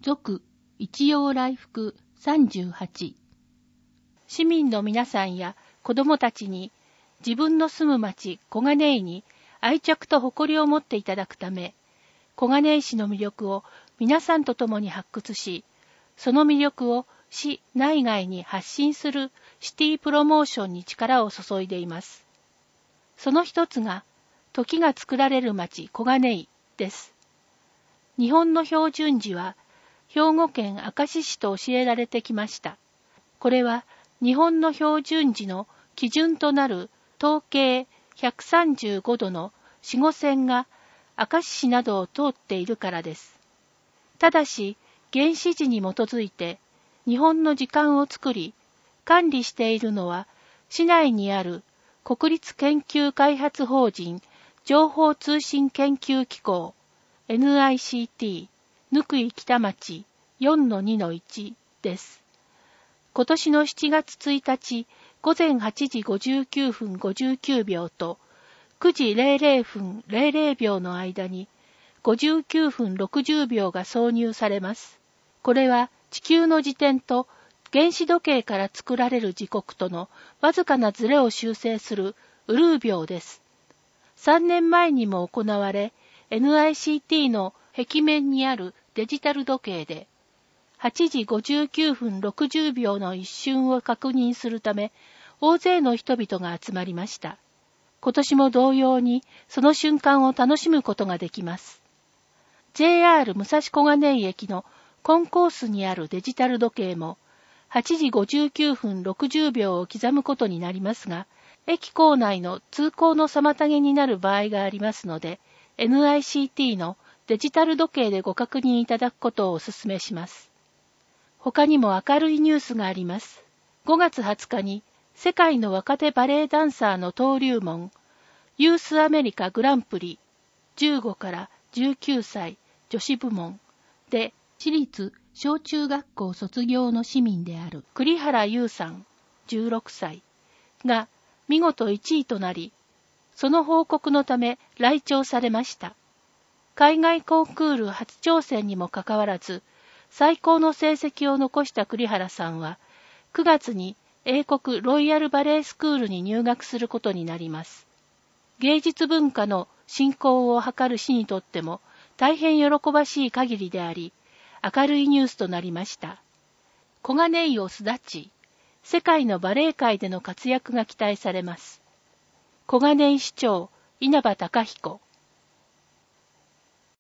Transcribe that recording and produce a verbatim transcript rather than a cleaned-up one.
続一陽来復さんじゅうはち。市民の皆さんや子供たちに自分の住む町小金井に愛着と誇りを持っていただくため、小金井市の魅力を皆さんと共に発掘し、その魅力を市内外に発信するシティプロモーションに力を注いでいます。その一つが、時が作られる町小金井です。日本の標準時は、兵庫県明石市と教えられてきました。これは日本の標準時の基準となる東経ひゃくさんじゅうごどの子午線が明石市などを通っているからです。ただし、原始時に基づいて日本の時間を作り、管理しているのは市内にある国立研究開発法人情報通信研究機構 エヌアイシーティーぬくい北町 よんのにのいち です。今年のしちがつついたち午前はちじごじゅうきゅうふんごじゅうきゅうびょうとくじれいれいふんれいれいびょうの間にごじゅうきゅうふんろくじゅうびょうが挿入されます。これは地球の自転と原子時計から作られる時刻とのわずかなズレを修正するウルー秒です。さんねんまえにも行われ、エヌアイシーティー の壁面にあるデジタル時計で、はちじごじゅうきゅうふんろくじゅうびょうの一瞬を確認するため、大勢の人々が集まりました。今年も同様に、その瞬間を楽しむことができます。ジェイアール 武蔵小金井駅のコンコースにあるデジタル時計も、はちじごじゅうきゅうふんろくじゅうびょうを刻むことになりますが、駅構内の通行の妨げになる場合がありますので、エヌアイシーティー のデジタル時計でご確認いただくことをお勧めします。他にも明るいニュースがあります。ごがつはつかに世界の若手バレエダンサーの登竜門、ユースアメリカグランプリじゅうごからじゅうきゅうさい女子部門で私立小中学校卒業の市民である栗原優さんじゅうろくさいが見事いちいとなり、その報告のため来庁されました。海外コンクール初挑戦にもかかわらず、最高の成績を残した栗原さんは、くがつに英国ロイヤルバレエスクールに入学することになります。芸術文化の振興を図る市にとっても大変喜ばしい限りであり、明るいニュースとなりました。小金井を巣立ち、世界のバレエ界での活躍が期待されます。小金井市長、稲葉隆彦。